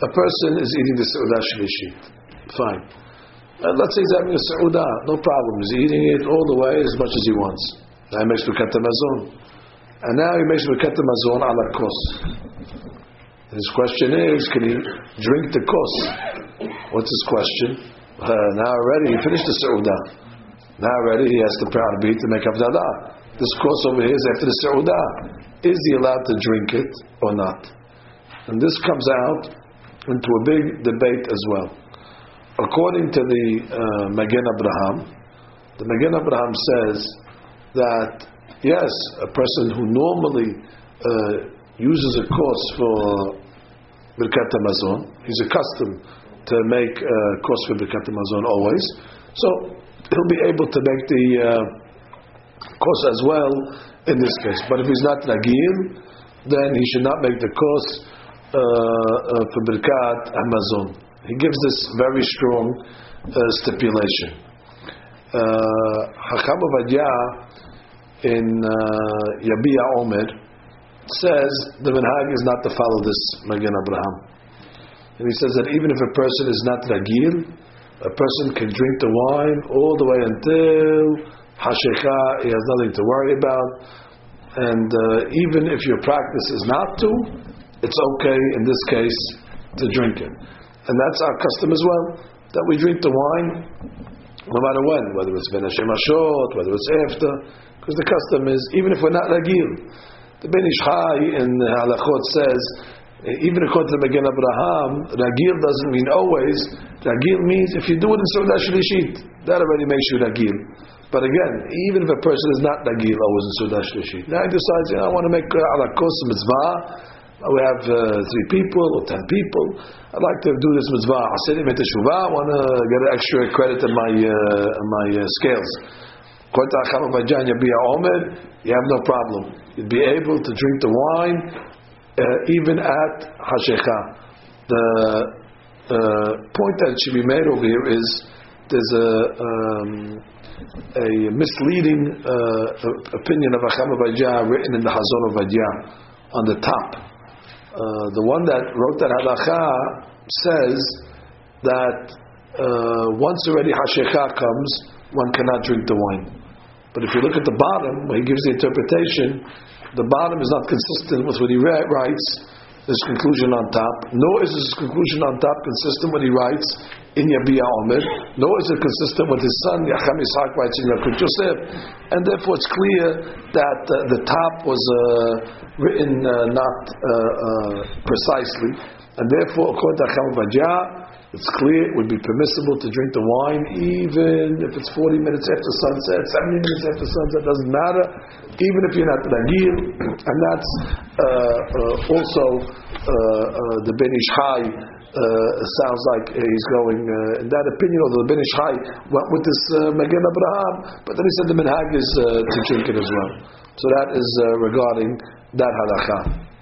a person is eating the Seudah Shlishit. Fine. And let's say he's having a Seudah, no problem. He's eating it all the way as much as he wants. Now he makes Birkat Hamazon. And now he makes Birkat Hamazon ala kos. His question is, can he drink the kos? What's his question? Now already he finished the Seudah. Now already he has to beat to make Havdalah. This kos over here is after the Seudah. Is he allowed to drink it or not? And this comes out into a big debate as well. According to the Magen Abraham, the Magen Abraham says that yes, a person who normally uses a kos for Birkat Hamazon, he's accustomed to make kos for Birkat Hamazon always, so he'll be able to make the kos as well in this case. But if he's not Ragil, then he should not make the kos for Birkat Hamazon. He gives this very strong stipulation. Hacham Ovadia in Yabia Omer says the minhag is not to follow this Magen Abraham, and he says that even if a person is not Ragil, a person can drink the wine all the way until Hashekha. He has nothing to worry about, and even if your practice is not to, it's okay in this case to drink it. And that's our custom as well, that we drink the wine no matter when, whether it's Ben Hashem Hashot, whether it's after, because the custom is, even if we're not Ragil. The Ben Ish Chai in Halachot says, even according to the Magen Abraham, Ragil doesn't mean always. Ragil means if you do it in Seudah Shlishit, that already makes you Ragil. But again, even if a person is not Ragil always in Seudah Shlishit, now he decides, I want to make ala kos mitzvah. We have 3 people or 10 people. I'd like to do this mitzvah. I want to get an extra credit in my scales. You have no problem. You'd be able to drink the wine even at Hashekha. The point that should be made over here is there's a misleading opinion of Hacham Ovadia written in the Hazon Ovadia on the top. The one that wrote that halacha says that once already Hashekha comes, one cannot drink the wine. But if you look at the bottom, where he gives the interpretation, the bottom is not consistent with what he writes, his conclusion on top, nor is his conclusion on top consistent with what he writes in Yabia Omer, nor is it consistent with his son, Yacham Yitzhak writes in Yakut Yosef, and therefore it's clear that the top was written not precisely, and therefore, according to Hacham Ovadia, it's clear it would be permissible to drink the wine even if it's 40 minutes after sunset, 70 minutes after sunset, doesn't matter, even if you're not Ragil. And that's also the Ben Ish Chai sounds like he's going in that opinion, although the Ben Ish Chai went with this Magen Abraham, but then he said the minhag is to drink it as well. So that is regarding that halakha.